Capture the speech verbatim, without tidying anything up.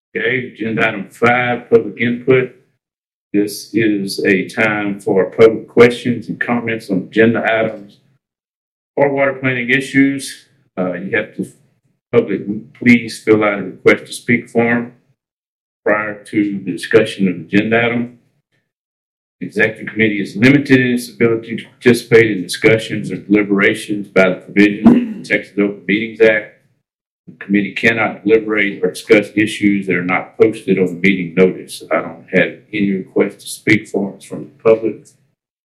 Okay, agenda item five, public input. This is a time for public questions and comments on agenda items or water planning issues. Uh, you have to, public, please fill out a request to speak form prior to the discussion of the agenda item. The executive committee is limited in its ability to participate in discussions or deliberations by the provisions of the Texas Open Meetings Act. The committee cannot deliberate or discuss issues that are not posted on the meeting notice. I don't have any requests to speak forms from the public.